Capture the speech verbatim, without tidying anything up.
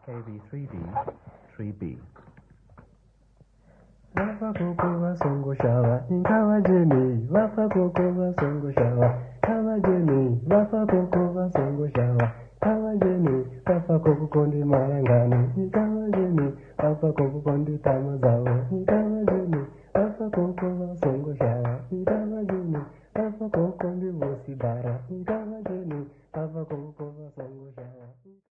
K B three B, three B. Wafa koko wasongo shawa, inkawa jeni. Wafa koko wasongo shawa, kawa jeni. Wafa koko wasongo shawa, kawa jeni. Wafa koko kondi marangani, inkawa jeni. Wafa koko kondi tamazawa, inkawa jeni. Wafa koko wasongo shawa, inkawa jeni. Wafa koko kondi wosibara, inkawa jeni. Wafa koko